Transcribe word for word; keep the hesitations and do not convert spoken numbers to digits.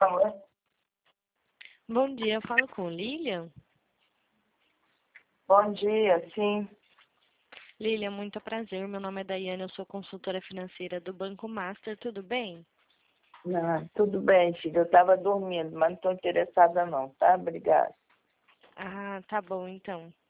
Alô? Bom dia, eu falo com Lilian. Bom dia, sim. Lilian, muito prazer. Meu nome é Daiane, eu sou consultora financeira do Banco Master, tudo bem? Ah, tudo bem, filho. Eu estava dormindo, mas não estou interessada não, tá? Obrigada. Ah, tá bom então.